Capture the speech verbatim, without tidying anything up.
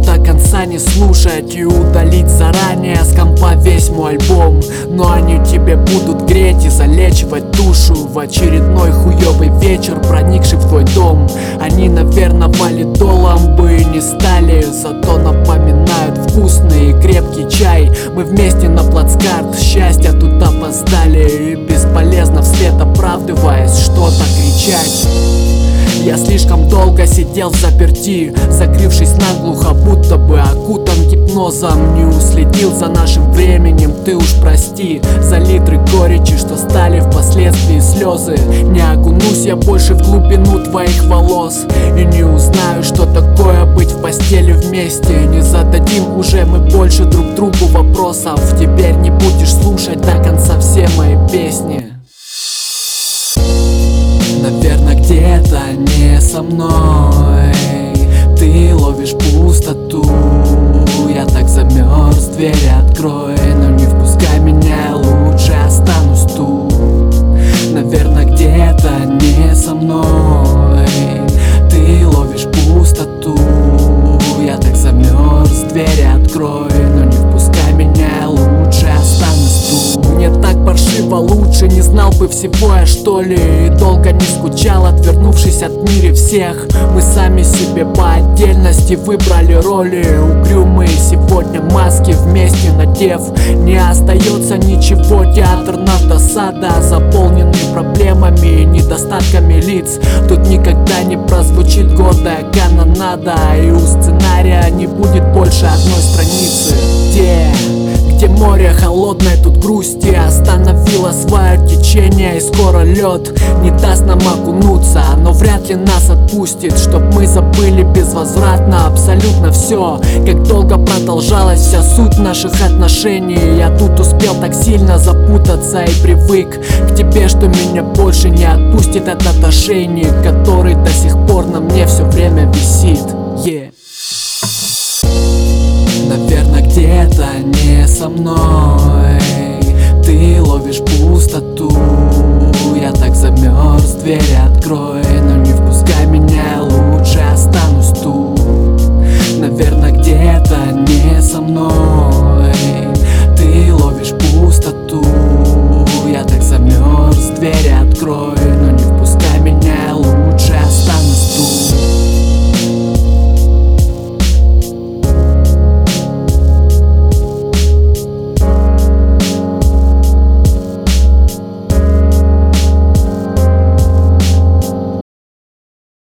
до конца не слушать и удалить заранее с компа весь мой альбом. Но они тебе будут греть и залечивать душу в очередной хуёвый вечер, проникший в твой дом. Они, наверное, валидолом бы не стали, зато напоминают вкусный и крепкий чай. Мы вместе на плацкарт счастья тут опоздали, и бесполезно вслед оправдываясь что-то кричать. Я слишком долго сидел в заперти, закрывшись наглухо, будто бы окутан гипнозом. Не уследил за нашим временем, ты уж прости за литры горечи, что стали впоследствии слезы. Не окунусь я больше в глубину твоих волос и не узнаю, что такое быть в постели вместе. Не зададим уже мы больше друг другу вопросов. Теперь не будешь слушать до конца все мои песни. Наверное, где-то не со мной ты ловишь пустоту. Я так замерз, дверь открой, но не впускай меня, лучше останусь тут. Наверное, где-то не со мной ты ловишь пустоту. Я так замерз, дверь открой, но не впускай меня, лучше останусь тут. Мне так паршиво, лучше не знал бы всего я, что ли. И долго не скучал, отвернувшись от мира всех. Мы сами себе по отдельности выбрали роли. Угрюмые сегодня маски вместе надев. Не остается ничего, театр наш досада, заполненный проблемами и недостатками лиц. Тут никогда не прозвучит гордая канонада, и у сценария не будет больше одной страницы. Где, где море холодное, тут грусти остановило свое течение, и скоро лед не даст нам окунуться, но вряд ли нас отпустит, чтоб мы забыли безвозвратно абсолютно все. Как долго продолжалась вся суть наших отношений. Я тут успел так сильно запутаться и привык к тебе, что меня больше не отпустит этот ошейник, который до сих пор на мне все время висит. Yeah. Наверное, где-то не со мной ты ловишь пустоту. Я так замерз, дверь открой, но не впускай меня, лучше останусь тут. Наверное, где-то не со мной